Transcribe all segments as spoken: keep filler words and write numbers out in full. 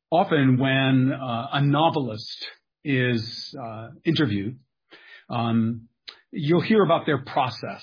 Often when uh, a novelist is uh, interviewed, um, you'll hear about their process.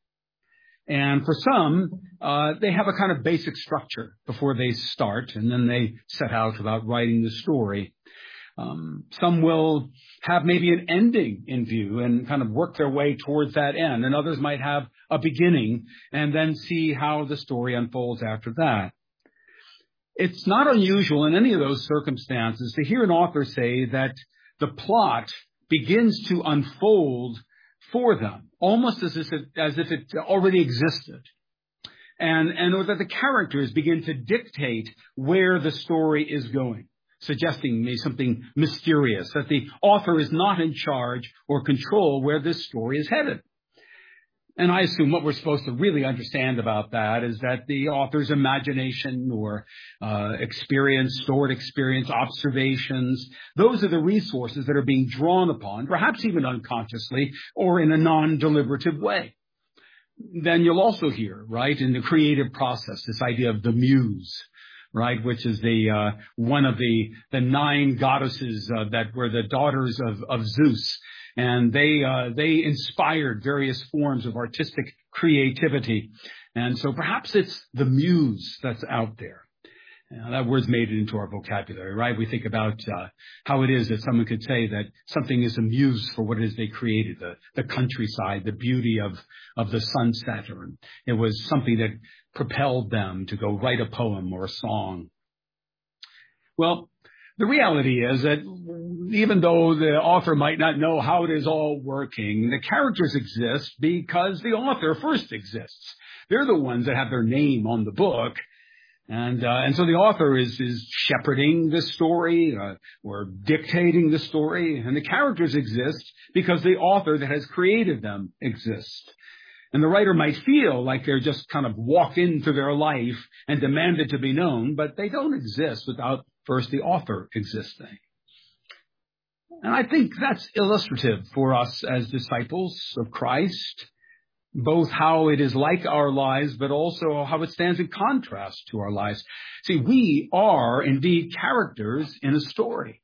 And for some, uh, they have a kind of basic structure before they start, and then they set out about writing the story. Um, some will have maybe an ending in view and kind of work their way towards that end, and others might have a beginning and then see how the story unfolds after that. It's not unusual in any of those circumstances to hear an author say that the plot begins to unfold for them, almost as if it, as if it already existed. And, and or that the characters begin to dictate where the story is going, suggesting me something mysterious, that the author is not in charge or control where this story is headed. And I assume what we're supposed to really understand about that is that the author's imagination or uh, experience, stored experience, observations, those are the resources that are being drawn upon, perhaps even unconsciously or in a non-deliberative way. Then you'll also hear, right, in the creative process, this idea of the muse, right, which is the uh, one of the the nine goddesses uh, that were the daughters of, of Zeus. And they uh, they inspired various forms of artistic creativity. And so perhaps it's the muse that's out there. Now, that word's made it into our vocabulary, right? We think about uh, how it is that someone could say that something is a muse for what it is they created, the, the countryside, the beauty of, of the sunset. Or it was something that propelled them to go write a poem or a song. Well, the reality is that even though the author might not know how it is all working, the characters exist because the author first exists. They're the ones that have their name on the book. And uh, and so the author is is shepherding the story uh, or dictating the story. And the characters exist because the author that has created them exists. And the writer might feel like they're just kind of walked into their life and demanded to be known, but they don't exist without first the author existing. And I think that's illustrative for us as disciples of Christ, both how it is like our lives, but also how it stands in contrast to our lives. See, we are indeed characters in a story.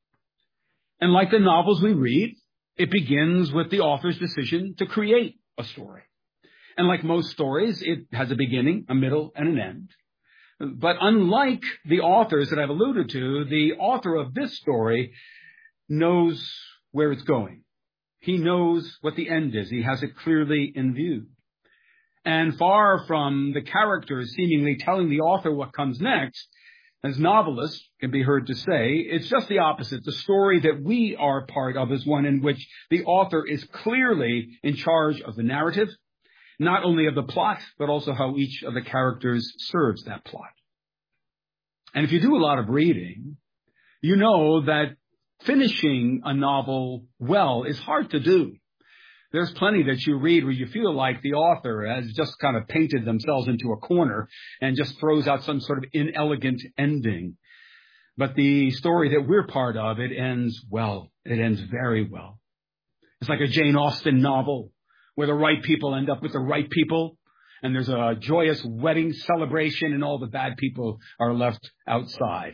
And like the novels we read, it begins with the author's decision to create a story. And like most stories, it has a beginning, a middle, and an end. But unlike the authors that I've alluded to, the author of this story knows where it's going. He knows what the end is. He has it clearly in view. And far from the characters seemingly telling the author what comes next, as novelists can be heard to say, it's just the opposite. The story that we are part of is one in which the author is clearly in charge of the narrative, not only of the plot, but also how each of the characters serves that plot. And if you do a lot of reading, you know that finishing a novel well is hard to do. There's plenty that you read where you feel like the author has just kind of painted themselves into a corner and just throws out some sort of inelegant ending. But the story that we're part of, it ends well. It ends very well. It's like a Jane Austen novel where the right people end up with the right people, and there's a joyous wedding celebration, and all the bad people are left outside.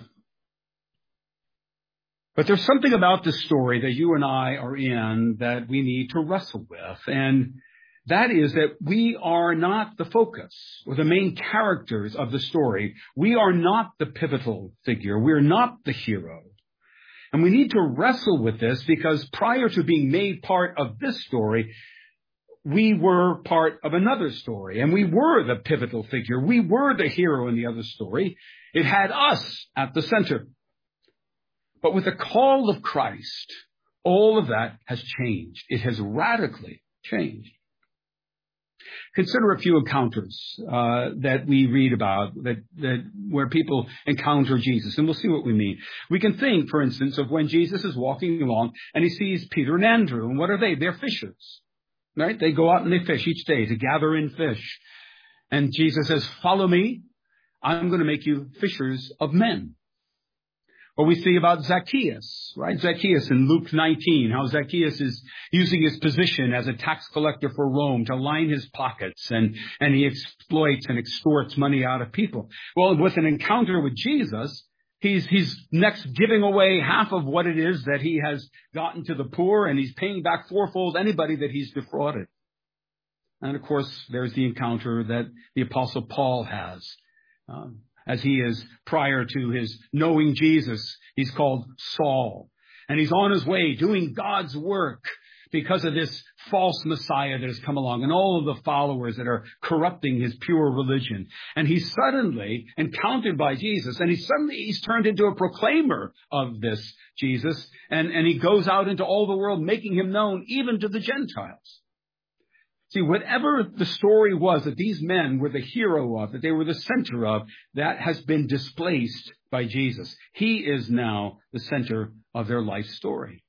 But there's something about the story that you and I are in that we need to wrestle with, and that is that we are not the focus or the main characters of the story. We are not the pivotal figure. We're not the hero. And we need to wrestle with this because prior to being made part of this story, we were part of another story, and we were the pivotal figure. We were the hero in the other story. It had us at the center. But with the call of Christ, all of that has changed. It has radically changed. Consider a few encounters uh, that we read about that, that where people encounter Jesus, and we'll see what we mean. We can think, for instance, of when Jesus is walking along and he sees Peter and Andrew. And what are they? They're fishers. Right? They go out and they fish each day to gather in fish. And Jesus says, follow me. I'm going to make you fishers of men. Or we see about Zacchaeus, right? Zacchaeus in Luke nineteen, how Zacchaeus is using his position as a tax collector for Rome to line his pockets, and, and he exploits and extorts money out of people. Well, with an encounter with Jesus, He's, he's next giving away half of what it is that he has gotten to the poor, and he's paying back fourfold anybody that he's defrauded. And of course, there's the encounter that the Apostle Paul has. Um, as he is, prior to his knowing Jesus, he's called Saul. And he's on his way doing God's work because of this false Messiah that has come along and all of the followers that are corrupting his pure religion. And he's suddenly encountered by Jesus, and he suddenly he's turned into a proclaimer of this Jesus. And, and he goes out into all the world, making him known even to the Gentiles. See, whatever the story was that these men were the hero of, that they were the center of, that has been displaced by Jesus. He is now the center of their life story.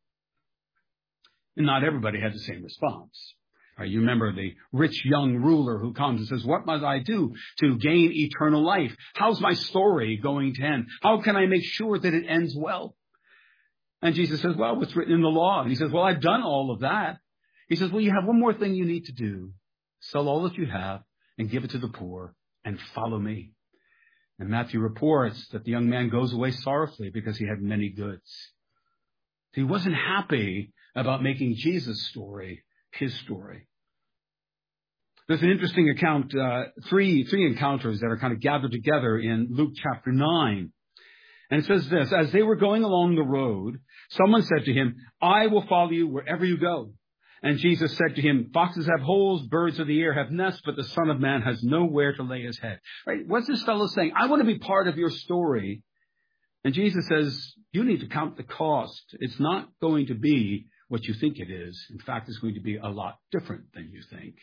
And not everybody had the same response. Right, you remember the rich young ruler who comes and says, what must I do to gain eternal life? How's my story going to end? How can I make sure that it ends well? And Jesus says, well, what's written in the law? And he says, well, I've done all of that. He says, well, you have one more thing you need to do. Sell all that you have and give it to the poor and follow me. And Matthew reports that the young man goes away sorrowfully because he had many goods. He wasn't happy about making Jesus' story his story. There's an interesting account, uh, three, three encounters that are kind of gathered together in Luke chapter nine. And it says this, as they were going along the road, someone said to him, I will follow you wherever you go. And Jesus said to him, foxes have holes, birds of the air have nests, but the Son of Man has nowhere to lay his head. Right? What's this fellow saying? I want to be part of your story. And Jesus says, you need to count the cost. It's not going to be what you think it is. In fact, it's going to be a lot different than you think.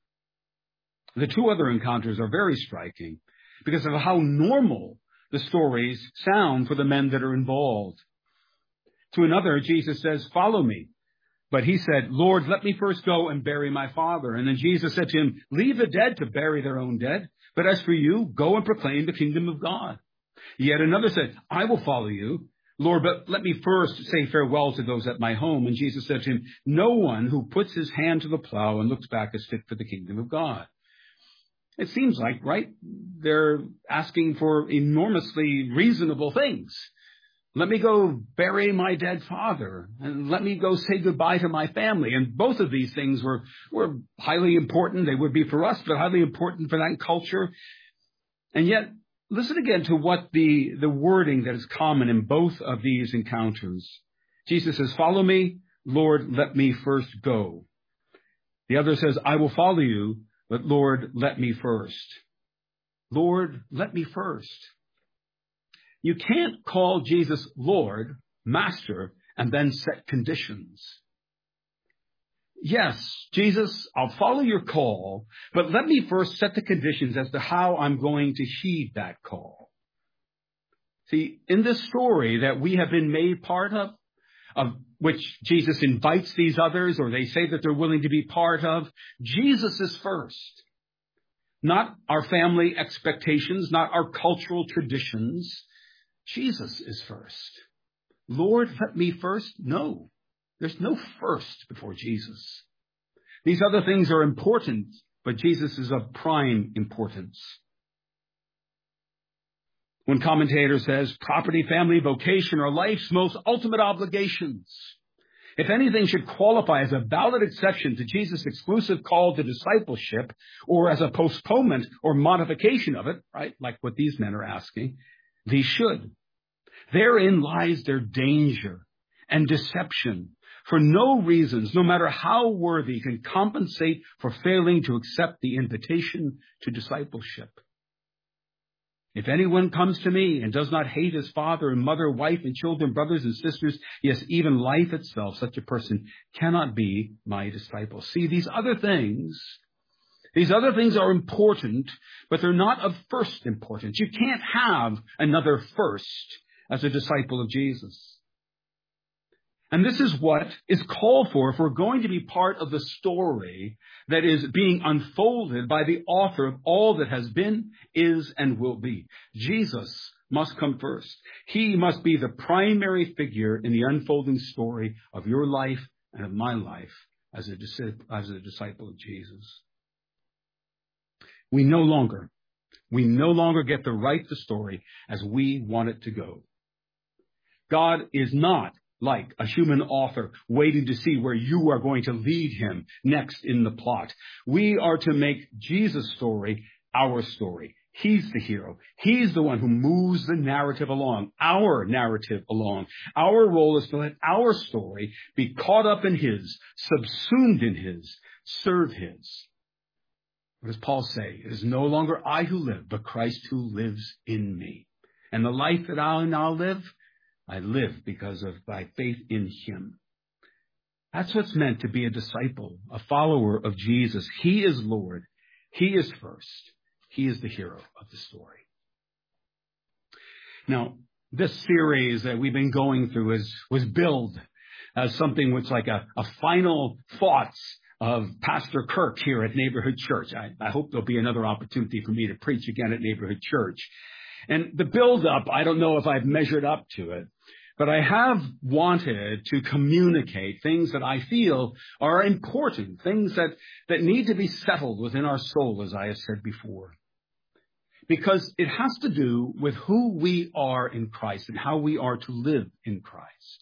The two other encounters are very striking because of how normal the stories sound for the men that are involved. To another, Jesus says, follow me. But he said, Lord, let me first go and bury my father. And then Jesus said to him, leave the dead to bury their own dead. But as for you, go and proclaim the kingdom of God. Yet another said, I will follow you, Lord, but let me first say farewell to those at my home. And Jesus said to him, no one who puts his hand to the plow and looks back is fit for the kingdom of God. It seems like, right, they're asking for enormously reasonable things. Let me go bury my dead father, and let me go say goodbye to my family. And both of these things were, were highly important. They would be for us, but highly important for that culture. And yet, listen again to what the, the wording that is common in both of these encounters. Jesus says, follow me, Lord, let me first go. The other says, I will follow you, but Lord, let me first. Lord, let me first. You can't call Jesus Lord, Master, and then set conditions. Yes, Jesus, I'll follow your call, but let me first set the conditions as to how I'm going to heed that call. See, in this story that we have been made part of, of which Jesus invites these others, or they say that they're willing to be part of, Jesus is first. Not our family expectations, not our cultural traditions. Jesus is first. Lord, let me first? No. There's no first before Jesus. These other things are important, but Jesus is of prime importance. One commentator says, property, family, vocation are life's most ultimate obligations. If anything should qualify as a valid exception to Jesus' exclusive call to discipleship, or as a postponement or modification of it, right, like what these men are asking, these should. Therein lies their danger and deception. For no reasons, no matter how worthy, can compensate for failing to accept the invitation to discipleship. If anyone comes to me and does not hate his father and mother, wife and children, brothers and sisters, yes, even life itself, such a person cannot be my disciple. See, these other things, these other things are important, but they're not of first importance. You can't have another first as a disciple of Jesus. And this is what is called for if we're going to be part of the story that is being unfolded by the author of all that has been, is, and will be. Jesus must come first. He must be the primary figure in the unfolding story of your life and of my life as a, as a disciple of Jesus. We no longer, we no longer get to write the story as we want it to go. God is not like a human author waiting to see where you are going to lead him next in the plot. We are to make Jesus' story our story. He's the hero. He's the one who moves the narrative along, our narrative along. Our role is to let our story be caught up in his, subsumed in his, serve his. What does Paul say? It is no longer I who live, but Christ who lives in me. And the life that I now live, I live because of my faith in him. That's what's meant to be a disciple, a follower of Jesus. He is Lord. He is first. He is the hero of the story. Now, this series that we've been going through is, was billed as something which like a, a final thoughts of Pastor Kirk here at Neighborhood Church. I, I hope there'll be another opportunity for me to preach again at Neighborhood Church. And the build-up, I don't know if I've measured up to it, but I have wanted to communicate things that I feel are important, things that, that need to be settled within our soul, as I have said before. Because it has to do with who we are in Christ and how we are to live in Christ.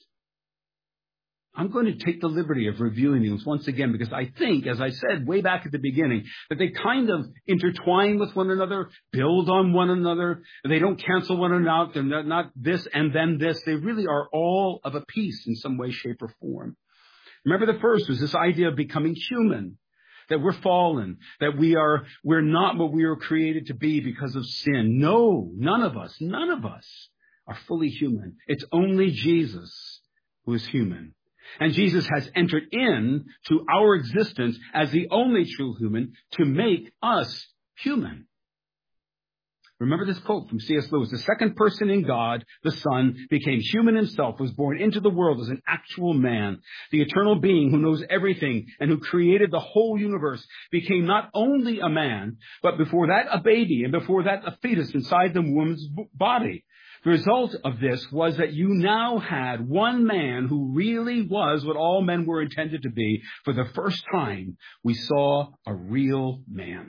I'm going to take the liberty of reviewing these once again because I think, as I said way back at the beginning, that they kind of intertwine with one another, build on one another. They don't cancel one another out. They're not this and then this. They really are all of a piece in some way, shape, or form. Remember, the first was this idea of becoming human, that we're fallen, that we are, we're not what we were created to be because of sin. No, none of us, none of us are fully human. It's only Jesus who is human. And Jesus has entered in to our existence as the only true human to make us human. Remember this quote from C S Lewis: the second person in God, the Son, became human himself, was born into the world as an actual man. The eternal being who knows everything and who created the whole universe became not only a man, but before that a baby, and before that a fetus inside the woman's body. The result of this was that you now had one man who really was what all men were intended to be. For the first time, we saw a real man.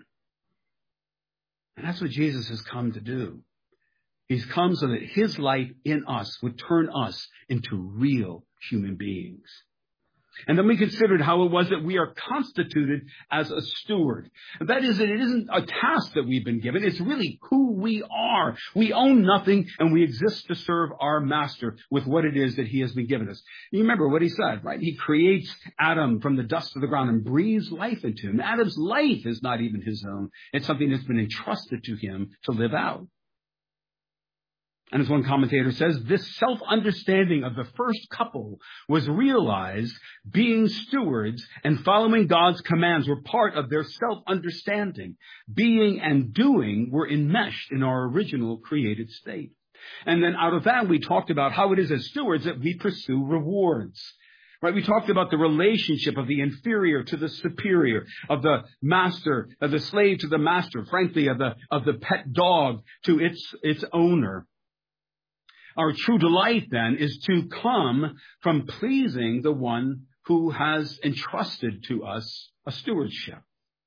And that's what Jesus has come to do. He's come so that his life in us would turn us into real human beings. And then we considered how it was that we are constituted as a steward. And that is, that it isn't a task that we've been given. It's really who we are. We own nothing, and we exist to serve our master with what it is that he has been given us. You remember what he said, right? He creates Adam from the dust of the ground and breathes life into him. Adam's life is not even his own. It's something that's been entrusted to him to live out. And as one commentator says, this self-understanding of the first couple was realized being stewards and following God's commands were part of their self-understanding. Being and doing were enmeshed in our original created state. And then out of that, we talked about how it is as stewards that we pursue rewards. Right? We talked about the relationship of the inferior to the superior, of the master, of the slave to the master, frankly, of the, of the pet dog to its, its owner. Our true delight, then, is to come from pleasing the one who has entrusted to us a stewardship.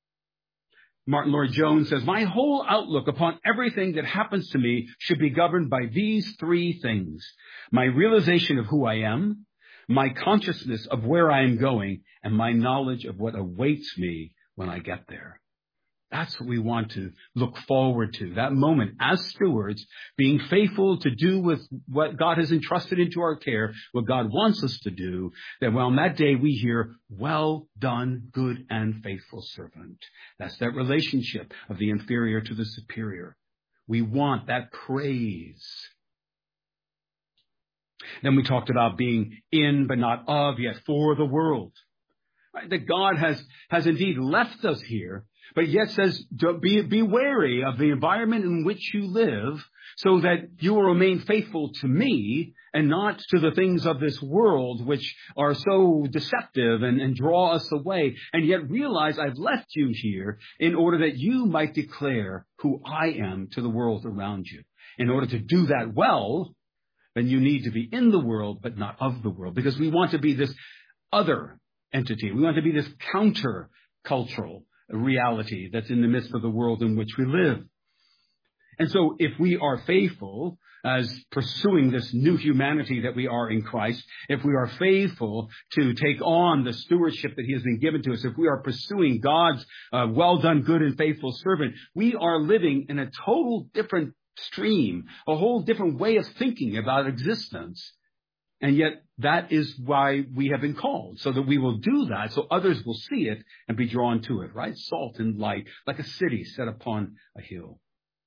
Martin Lloyd-Jones says, my whole outlook upon everything that happens to me should be governed by these three things: my realization of who I am, my consciousness of where I am going, and my knowledge of what awaits me when I get there. That's what we want to look forward to, that moment as stewards, being faithful to do with what God has entrusted into our care, what God wants us to do, that well, on that day we hear, well done, good and faithful servant. That's that relationship of the inferior to the superior. We want that praise. Then we talked about being in but not of, yet for the world. Right? That God has, has indeed left us here, but yet says, be, be wary of the environment in which you live so that you will remain faithful to me and not to the things of this world which are so deceptive and, and draw us away. And yet realize I've left you here in order that you might declare who I am to the world around you. In order to do that well, then you need to be in the world but not of the world, because we want to be this other entity. We want to be this counter-cultural reality that's in the midst of the world in which we live. And so if we are faithful as pursuing this new humanity that we are in Christ, if we are faithful to take on the stewardship that he has been given to us, if we are pursuing God's uh, well done, good and faithful servant, we are living in a total different stream, a whole different way of thinking about existence. And yet that is why we have been called, so that we will do that, so others will see it and be drawn to it, right? Salt and light, like a city set upon a hill.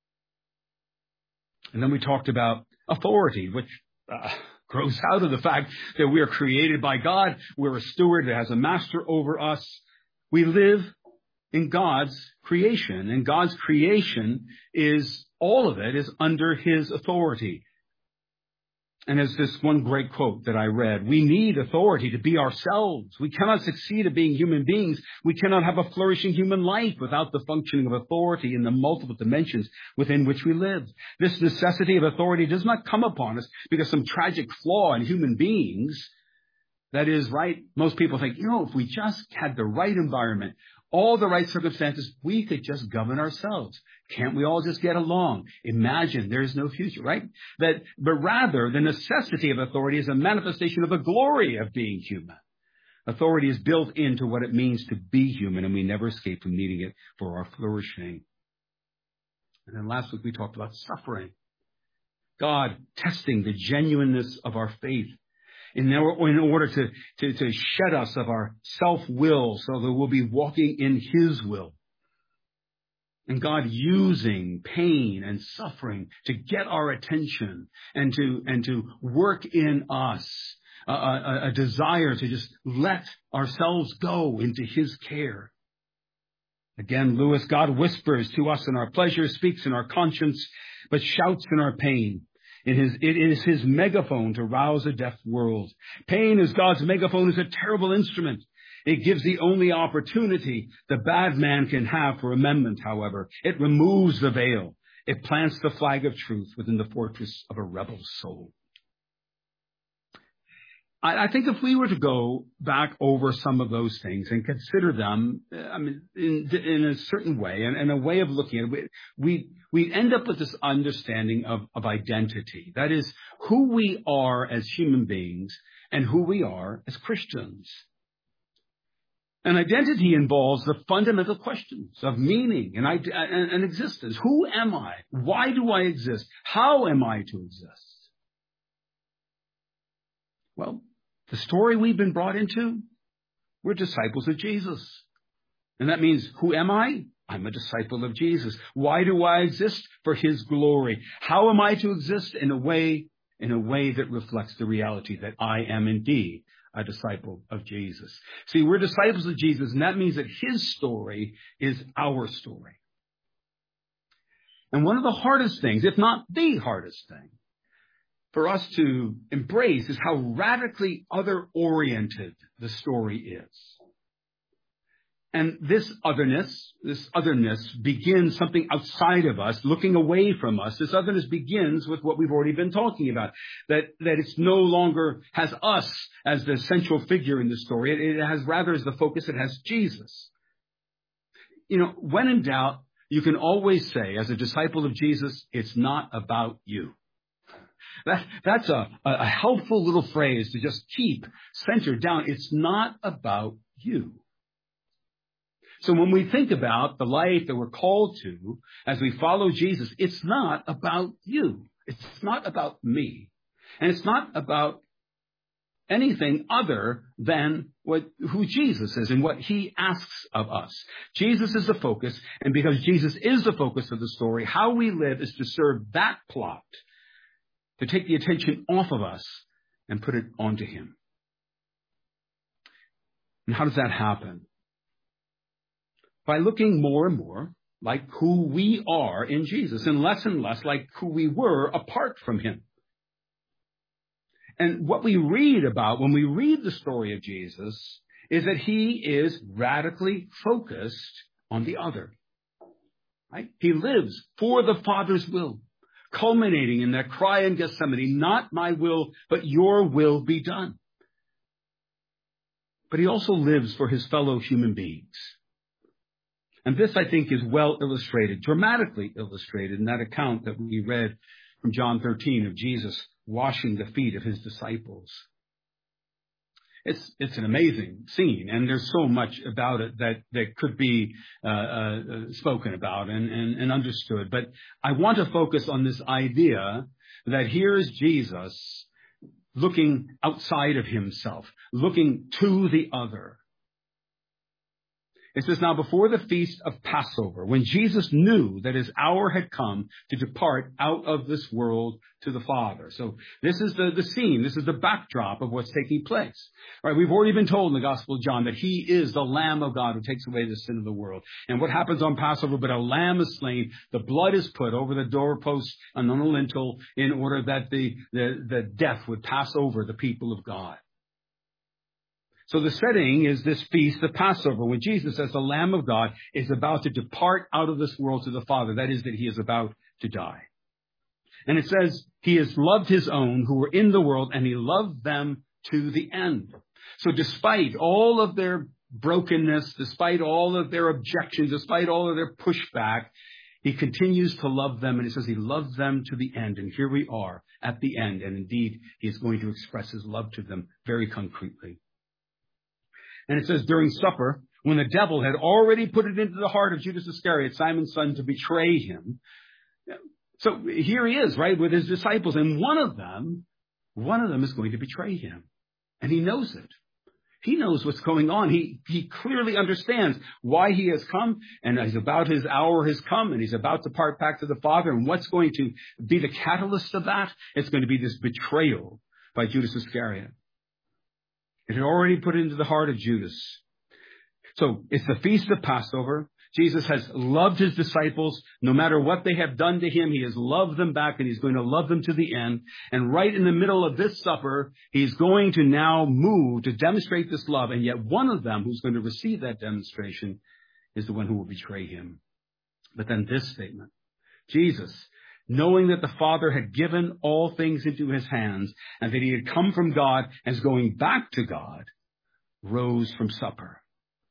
And then we talked about authority, which uh, grows out of the fact that we are created by God. We're a steward that has a master over us. We live in God's creation, and God's creation is, all of it is under his authority. And as this one great quote that I read, we need authority to be ourselves. We cannot succeed at being human beings. We cannot have a flourishing human life without the functioning of authority in the multiple dimensions within which we live. This necessity of authority does not come upon us because some tragic flaw in human beings. That is, right, most people think, you know, if we just had the right environment, all the right circumstances, we could just govern ourselves. Can't we all just get along? Imagine there's no future, right? That, but rather, the necessity of authority is a manifestation of the glory of being human. Authority is built into what it means to be human, and we never escape from needing it for our flourishing. And then last week we talked about suffering. God testing the genuineness of our faith in order to, to, to shed us of our self-will so that we'll be walking in his will. And God using pain and suffering to get our attention and to, and to work in us a, a, a desire to just let ourselves go into his care. Again, Lewis, God whispers to us in our pleasure, speaks in our conscience, but shouts in our pain. It is, it is his megaphone to rouse a deaf world. Pain is God's megaphone, is a terrible instrument. It gives the only opportunity the bad man can have for amendment, however. It removes the veil. It plants the flag of truth within the fortress of a rebel soul. I, I think if we were to go back over some of those things and consider them, I mean, in, in a certain way, and, and a way of looking at it, we, we end up with this understanding of, of identity. That is, who we are as human beings and who we are as Christians. And identity involves the fundamental questions of meaning and, and, and existence. Who am I? Why do I exist? How am I to exist? Well, the story we've been brought into, we're disciples of Jesus. And that means, who am I? I'm a disciple of Jesus. Why do I exist? For his glory. How am I to exist? In a way, in a way that reflects the reality that I am indeed a disciple of Jesus. See, we're disciples of Jesus, and that means that his story is our story. And one of the hardest things, if not the hardest thing, for us to embrace is how radically other-oriented the story is. And this otherness, this otherness begins something outside of us, looking away from us. This otherness begins with what we've already been talking about, that, that it's no longer has us as the central figure in the story. It, it has rather as the focus, it has Jesus. You know, when in doubt, you can always say, as a disciple of Jesus, it's not about you. That, that's a, a helpful little phrase to just keep centered down. It's not about you. So when we think about the life that we're called to as we follow Jesus, it's not about you. It's not about me. And it's not about anything other than what, who Jesus is and what he asks of us. Jesus is the focus, and because Jesus is the focus of the story, how we live is to serve that plot, to take the attention off of us and put it onto him. And how does that happen? By looking more and more like who we are in Jesus and less and less like who we were apart from him. And what we read about when we read the story of Jesus is that he is radically focused on the other. Right? He lives for the Father's will, culminating in that cry in Gethsemane, not my will, but your will be done. But he also lives for his fellow human beings. And this, I think, is well illustrated, dramatically illustrated in that account that we read from John thirteen of Jesus washing the feet of his disciples. It's it's an amazing scene, and there's so much about it that, that could be uh, uh, spoken about and, and, and understood. But I want to focus on this idea that here is Jesus looking outside of himself, looking to the other. It says, now before the feast of Passover, when Jesus knew that his hour had come to depart out of this world to the Father. So this is the, the scene. This is the backdrop of what's taking place. All right, we've already been told in the Gospel of John that he is the Lamb of God who takes away the sin of the world. And what happens on Passover? But a lamb is slain. The blood is put over the doorpost and on the lintel in order that the, the, the death would pass over the people of God. So the setting is this feast of Passover, when Jesus, as the Lamb of God, is about to depart out of this world to the Father. That is, that he is about to die. And it says, he has loved his own who were in the world, and he loved them to the end. So despite all of their brokenness, despite all of their objections, despite all of their pushback, he continues to love them. And it says he loved them to the end. And here we are at the end. And indeed, he is going to express his love to them very concretely. And it says during supper, when the devil had already put it into the heart of Judas Iscariot, Simon's son, to betray him. So here he is, right, with his disciples. And one of them, one of them is going to betray him. And he knows it. He knows what's going on. He, he clearly understands why he has come. And he's about his hour has come. And he's about to part back to the Father. And what's going to be the catalyst of that? It's going to be this betrayal by Judas Iscariot. It had already put into the heart of Judas. So it's the feast of Passover. Jesus has loved his disciples. No matter what they have done to him, he has loved them back, and he's going to love them to the end. And right in the middle of this supper, he's going to now move to demonstrate this love. And yet one of them who's going to receive that demonstration is the one who will betray him. But then this statement, Jesus, knowing that the Father had given all things into his hands, and that he had come from God and is going back to God, rose from supper.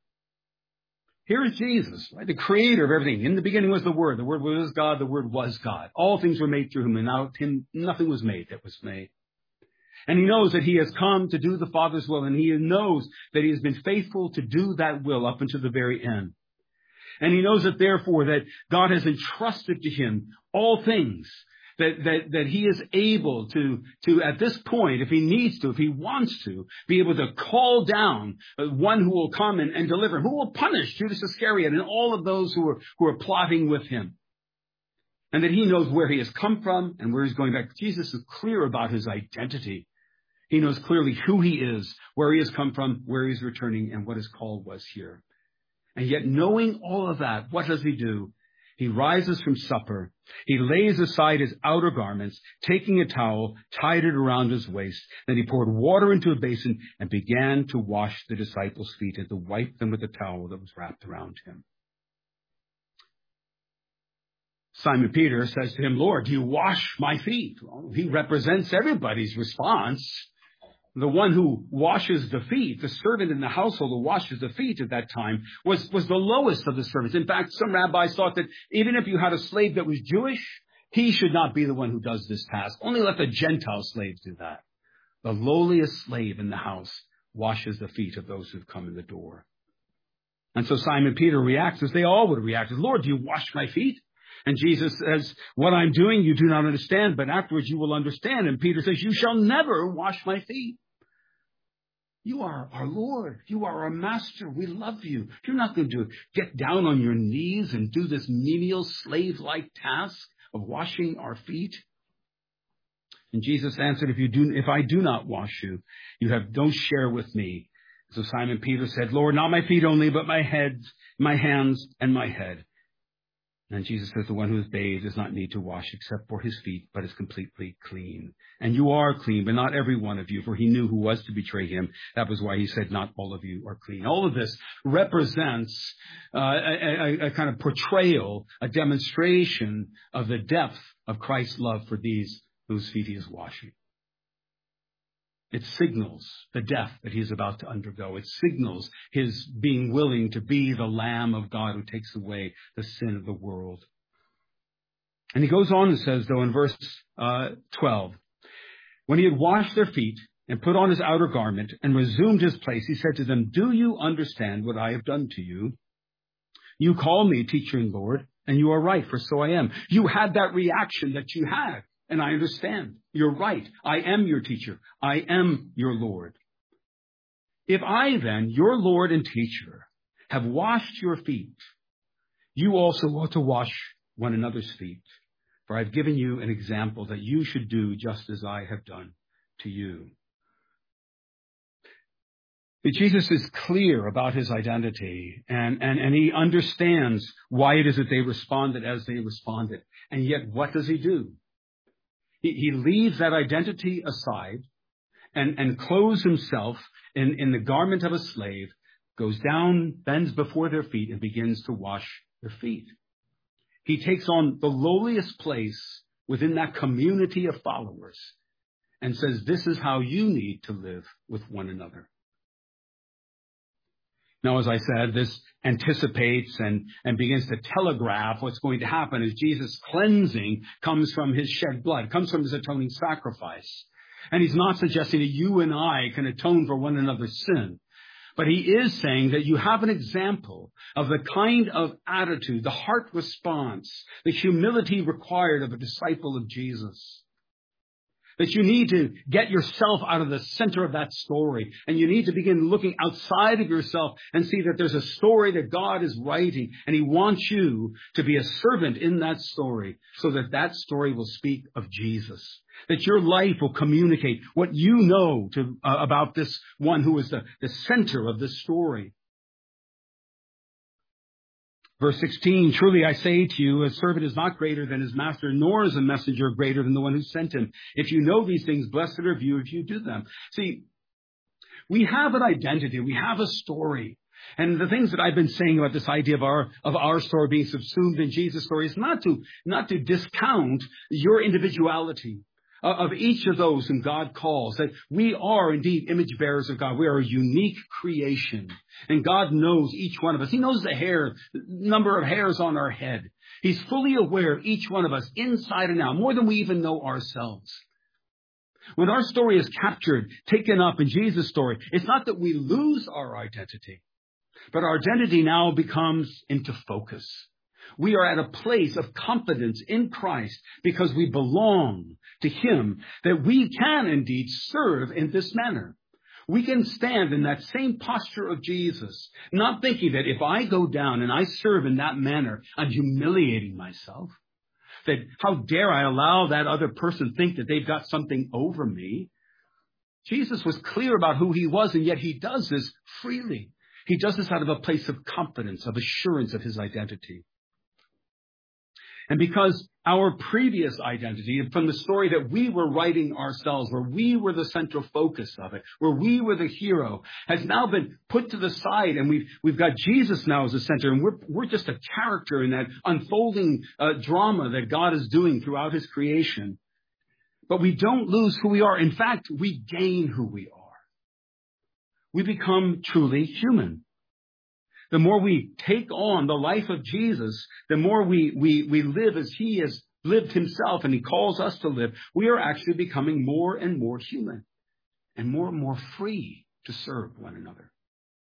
Here is Jesus, right? The creator of everything. In the beginning was the Word. The Word was God. The Word was God. All things were made through him, and without him, nothing was made that was made. And he knows that he has come to do the Father's will, and he knows that he has been faithful to do that will up until the very end. And he knows that, therefore, that God has entrusted to him all things, that, that, that he is able to, to, at this point, if he needs to, if he wants to, be able to call down one who will come and, and deliver him, who will punish Judas Iscariot and all of those who are, who are plotting with him. And that he knows where he has come from and where he's going back. Jesus is clear about his identity. He knows clearly who he is, where he has come from, where he's returning, and what his call was here. And yet, knowing all of that, what does he do? He rises from supper. He lays aside his outer garments, taking a towel, tied it around his waist. Then he poured water into a basin and began to wash the disciples' feet and to wipe them with the towel that was wrapped around him. Simon Peter says to him, Lord, do you wash my feet? Well, he represents everybody's response. The one who washes the feet, the servant in the household who washes the feet at that time, was, was the lowest of the servants. In fact, some rabbis thought that even if you had a slave that was Jewish, he should not be the one who does this task. Only let the Gentile slaves do that. The lowliest slave in the house washes the feet of those who've come in the door. And so Simon Peter reacts as they all would have reacted. Lord, do you wash my feet? And Jesus says, what I'm doing you do not understand, but afterwards you will understand. And Peter says, you shall never wash my feet. You are our Lord. You are our master. We love you. You're not going to get down on your knees and do this menial slave-like task of washing our feet. And Jesus answered, if you do, if I do not wash you, you have no share with me. So Simon Peter said, Lord, not my feet only, but my head, my hands, and my head. And Jesus says, the one who is bathed does not need to wash except for his feet, but is completely clean. And you are clean, but not every one of you, for he knew who was to betray him. That was why he said, not all of you are clean. All of this represents uh, a, a, a kind of portrayal, a demonstration of the depth of Christ's love for these whose feet he is washing. It signals the death that he is about to undergo. It signals his being willing to be the Lamb of God who takes away the sin of the world. And he goes on and says, though, in verse uh, twelve, when he had washed their feet and put on his outer garment and resumed his place, he said to them, do you understand what I have done to you? You call me teacher and Lord, and you are right, for so I am. You had that reaction that you had, and I understand. You're right. I am your teacher. I am your Lord. If I then, your Lord and teacher, have washed your feet, you also ought to wash one another's feet. For I've given you an example that you should do just as I have done to you. But Jesus is clear about his identity, and, and, and he understands why it is that they responded as they responded. And yet, what does he do? He, he leaves that identity aside and, and clothes himself in, in the garment of a slave, goes down, bends before their feet, and begins to wash their feet. He takes on the lowliest place within that community of followers and says, this is how you need to live with one another. Now, as I said, this anticipates and, and begins to telegraph what's going to happen as Jesus' cleansing comes from his shed blood, comes from his atoning sacrifice. And he's not suggesting that you and I can atone for one another's sin. But he is saying that you have an example of the kind of attitude, the heart response, the humility required of a disciple of Jesus. That you need to get yourself out of the center of that story. And you need to begin looking outside of yourself and see that there's a story that God is writing. And he wants you to be a servant in that story so that that story will speak of Jesus. That your life will communicate what you know to, uh, about this one who is the, the center of this story. Verse sixteen, truly I say to you, a servant is not greater than his master, nor is a messenger greater than the one who sent him. If you know these things, blessed are you if you do them. See, we have an identity. We have a story. And the things that I've been saying about this idea of our, of our story being subsumed in Jesus' story is not to, not to discount your individuality of each of those whom God calls, that we are indeed image bearers of God. We are a unique creation. And God knows each one of us. He knows the hair, number of hairs on our head. He's fully aware of each one of us inside and out, more than we even know ourselves. When our story is captured, taken up in Jesus' story, it's not that we lose our identity, but our identity now becomes into focus. We are at a place of confidence in Christ because we belong to him, that we can indeed serve in this manner. We can stand in that same posture of Jesus, not thinking that if I go down and I serve in that manner, I'm humiliating myself. That how dare I allow that other person think that they've got something over me? Jesus was clear about who he was, and yet he does this freely. He does this out of a place of confidence, of assurance of his identity. And because our previous identity, from the story that we were writing ourselves, where we were the central focus of it, where we were the hero, has now been put to the side, and we've we've got Jesus now as the center, and we're we're just a character in that unfolding uh, drama that God is doing throughout his creation. But we don't lose who we are. In fact, we gain who we are. We become truly human. The more we take on the life of Jesus, the more we, we, we live as he has lived himself and he calls us to live, we are actually becoming more and more human and more and more free to serve one another.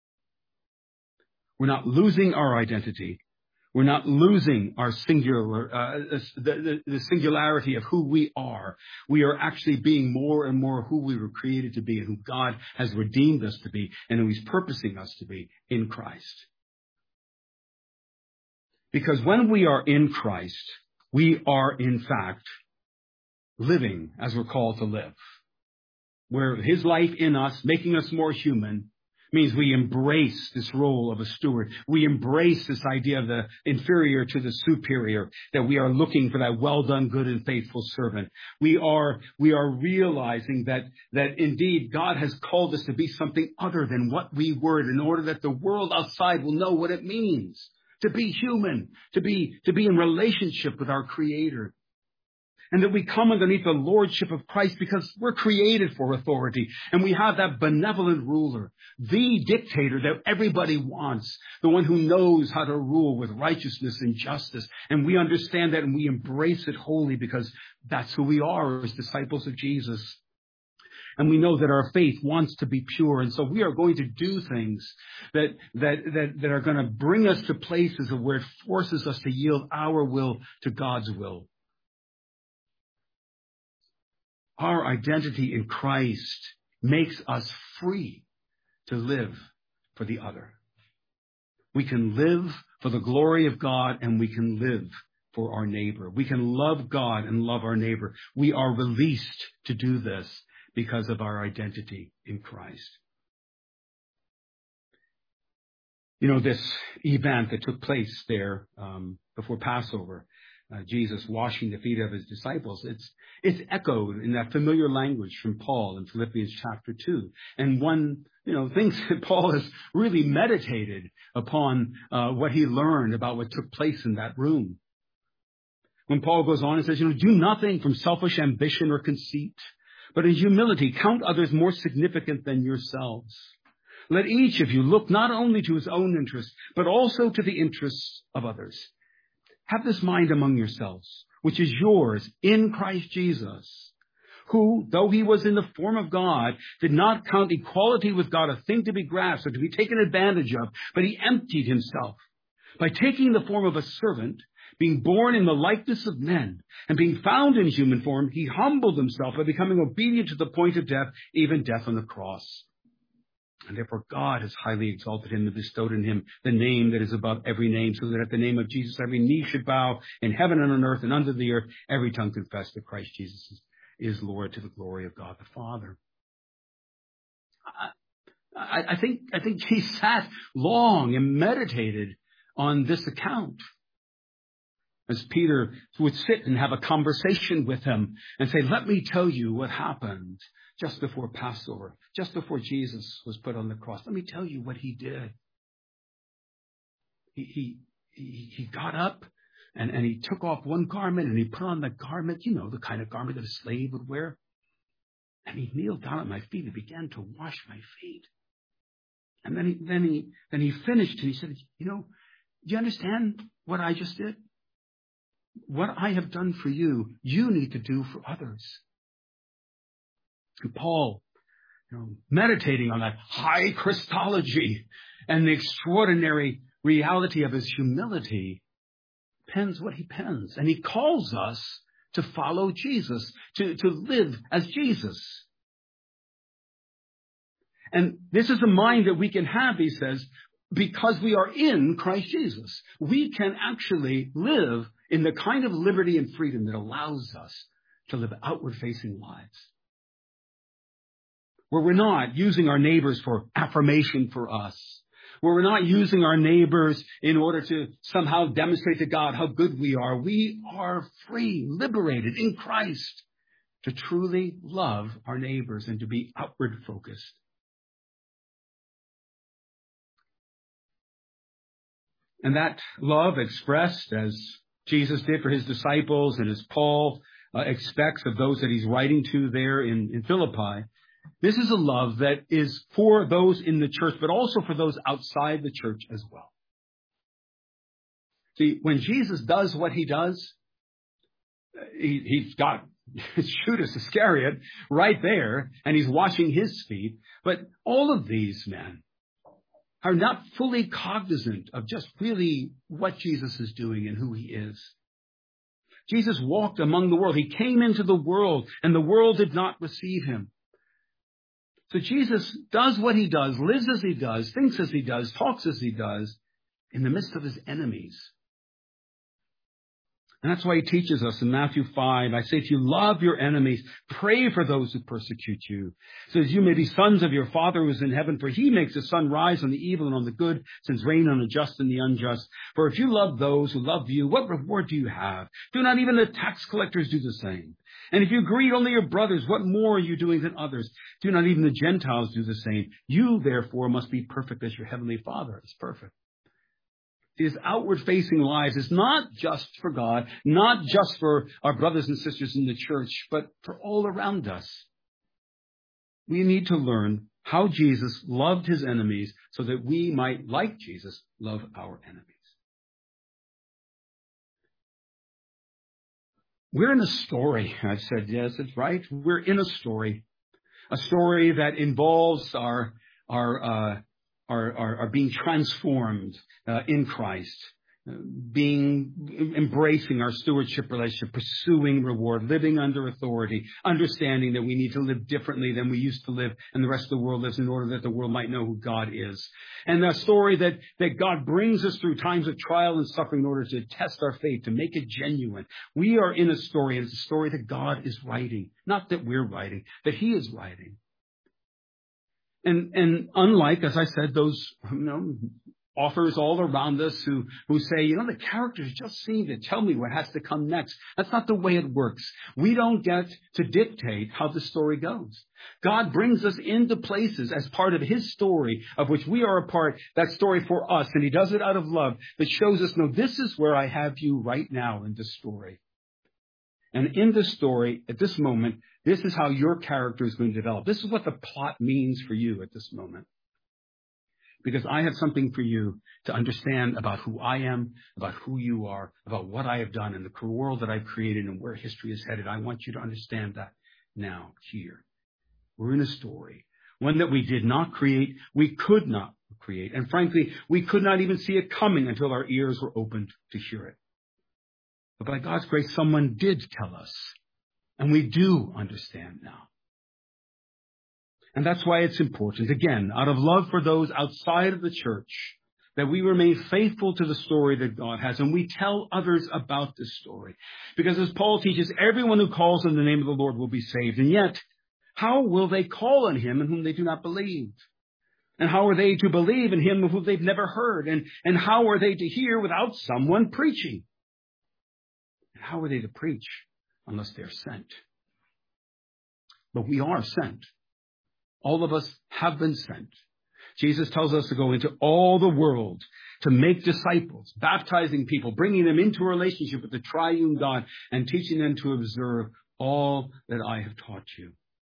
We're not losing our identity. We're not losing our singular, uh, the, the, the singularity of who we are. We are actually being more and more who we were created to be and who God has redeemed us to be and who he's purposing us to be in Christ. Because when we are in Christ, we are in fact living as we're called to live. Where his life in us, making us more human, means we embrace this role of a steward. We embrace this idea of the inferior to the superior, that we are looking for that well done, good and faithful servant. We are, we are realizing that, that indeed God has called us to be something other than what we were in order that the world outside will know what it means to be human, to be, to be in relationship with our Creator. And that we come underneath the lordship of Christ because we're created for authority. And we have that benevolent ruler, the dictator that everybody wants, the one who knows how to rule with righteousness and justice. And we understand that and we embrace it wholly because that's who we are as disciples of Jesus. And we know that our faith wants to be pure. And so we are going to do things that, that, that, that are going to bring us to places of where it forces us to yield our will to God's will. Our identity in Christ makes us free to live for the other. We can live for the glory of God and we can live for our neighbor. We can love God and love our neighbor. We are released to do this because of our identity in Christ. You know, this event that took place there um, before Passover, Uh, Jesus washing the feet of his disciples, it's it's echoed in that familiar language from Paul in Philippians chapter two. And one, you know, thinks that Paul has really meditated upon uh, what he learned about what took place in that room. When Paul goes on and says, you know, do nothing from selfish ambition or conceit, but in humility count others more significant than yourselves. Let each of you look not only to his own interests, but also to the interests of others. Have this mind among yourselves, which is yours in Christ Jesus, who, though he was in the form of God, did not count equality with God a thing to be grasped or to be taken advantage of, but he emptied himself by taking the form of a servant, being born in the likeness of men, and being found in human form, he humbled himself by becoming obedient to the point of death, even death on the cross. And therefore God has highly exalted him and bestowed in him the name that is above every name, so that at the name of Jesus every knee should bow in heaven and on earth and under the earth, every tongue confess that Christ Jesus is, is Lord, to the glory of God the Father. I, I, I think I think he sat long and meditated on this account. As Peter would sit and have a conversation with him and say, let me tell you what happened just before Passover, just before Jesus was put on the cross. Let me tell you what he did. He he he, he got up and, and he took off one garment and he put on the garment, you know, the kind of garment that a slave would wear. And he kneeled down at my feet and began to wash my feet. And then he then he then he finished and he said, you know, do you understand what I just did? What I have done for you, you need to do for others. And Paul, you know, meditating on that high Christology and the extraordinary reality of his humility, pens what he pens. And he calls us to follow Jesus, to, to live as Jesus. And this is a mind that we can have, he says, because we are in Christ Jesus. We can actually live in the kind of liberty and freedom that allows us to live outward-facing lives, where we're not using our neighbors for affirmation for us, where we're not using our neighbors in order to somehow demonstrate to God how good we are. We are free, liberated in Christ to truly love our neighbors and to be outward-focused. And that love expressed as Jesus did for his disciples and as Paul uh, expects of those that he's writing to there in, in Philippi, this is a love that is for those in the church, but also for those outside the church as well. See, when Jesus does what he does, he, he's got Judas Iscariot right there, and he's washing his feet. But all of these men are not fully cognizant of just really what Jesus is doing and who he is. Jesus walked among the world. He came into the world, and the world did not receive him. So Jesus does what he does, lives as he does, thinks as he does, talks as he does, in the midst of his enemies. And that's why he teaches us in Matthew five, I say to you, love your enemies, pray for those who persecute you, so that you may be sons of your Father who is in heaven, for he makes the sun rise on the evil and on the good, sends rain on the just and the unjust. For if you love those who love you, what reward do you have? Do not even the tax collectors do the same? And if you greet only your brothers, what more are you doing than others? Do not even the Gentiles do the same? You, therefore, must be perfect as your heavenly Father is perfect. These outward-facing lives is not just for God, not just for our brothers and sisters in the church, but for all around us. We need to learn how Jesus loved his enemies so that we might, like Jesus, love our enemies. We're in a story. I've said, yes, it's right. We're in a story. A story that involves our, our, uh, Are, are, are being transformed uh, in Christ, uh, being embracing our stewardship relationship, pursuing reward, living under authority, understanding that we need to live differently than we used to live and the rest of the world lives in order that the world might know who God is. And a story that, that God brings us through times of trial and suffering in order to test our faith, to make it genuine. We are in a story, and it's a story that God is writing, not that we're writing, that he is writing. And, and unlike, as I said, those, you know, authors all around us who, who say, you know, the characters just seem to tell me what has to come next. That's not the way it works. We don't get to dictate how the story goes. God brings us into places as part of his story, of which we are a part, that story for us. And he does it out of love that shows us, no, this is where I have you right now in this story. And in this story, at this moment, this is how your character is going to develop. This is what the plot means for you at this moment. Because I have something for you to understand about who I am, about who you are, about what I have done and the world that I've created and where history is headed. I want you to understand that now, here. We're in a story, one that we did not create, we could not create. And frankly, we could not even see it coming until our ears were opened to hear it. But by God's grace, someone did tell us. And we do understand now. And that's why it's important, again, out of love for those outside of the church, that we remain faithful to the story that God has. And we tell others about this story. Because as Paul teaches, everyone who calls on the name of the Lord will be saved. And yet, how will they call on him in whom they do not believe? And how are they to believe in him of whom they've never heard? And, and how are they to hear without someone preaching? And how are they to preach unless they're sent? But we are sent. All of us have been sent. Jesus tells us to go into all the world to make disciples, baptizing people, bringing them into a relationship with the triune God, and teaching them to observe all that I have taught you.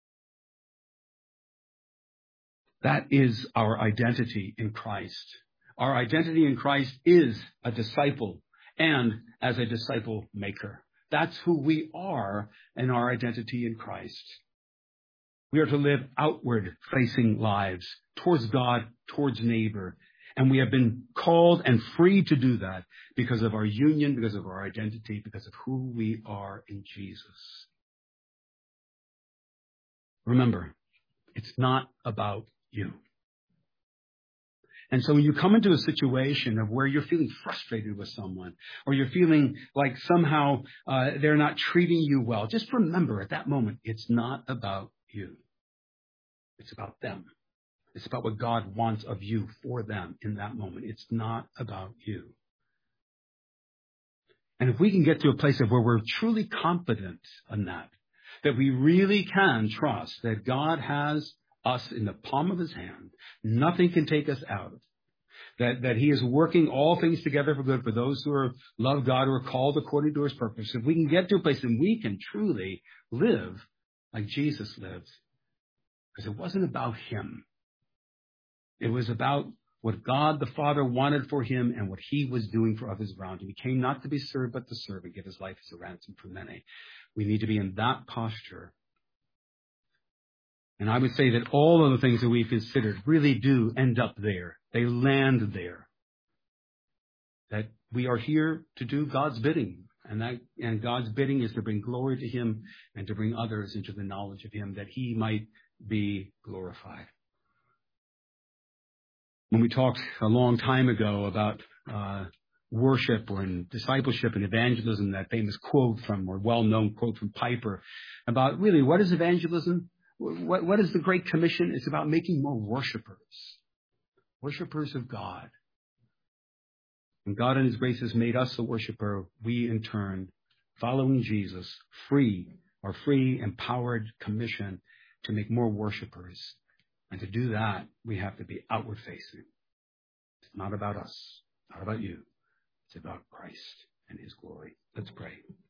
That is our identity in Christ. Our identity in Christ is a disciple and as a disciple maker. That's who we are in our identity in Christ. We are to live outward-facing lives towards God, towards neighbor. And we have been called and free to do that because of our union, because of our identity, because of who we are in Jesus. Remember, it's not about you. And so when you come into a situation of where you're feeling frustrated with someone, or you're feeling like somehow uh, they're not treating you well, just remember at that moment, it's not about you. It's about them. It's about what God wants of you for them in that moment. It's not about you. And if we can get to a place of where we're truly confident in that, that we really can trust that God has us in the palm of his hand, nothing can take us out of, that, that he is working all things together for good for those who are love God, who are called according to his purpose. If we can get to a place and we can truly live like Jesus lived, because it wasn't about him. It was about what God the Father wanted for him and what he was doing for others around him. He came not to be served, but to serve and give his life as a ransom for many. We need to be in that posture. And I would say that all of the things that we've considered really do end up there. They land there. That we are here to do God's bidding. And that, and God's bidding is to bring glory to him and to bring others into the knowledge of him, that he might be glorified. When we talked a long time ago about uh, worship or in discipleship and evangelism, that famous quote from, or well-known quote from Piper, about really what is evangelism? What, what is the Great Commission? It's about making more worshipers, worshipers of God. And God in his grace has made us a worshiper. We in turn, following Jesus, free, are free, empowered, commissioned to make more worshipers. And to do that, we have to be outward facing. It's not about us, not about you. It's about Christ and his glory. Let's pray.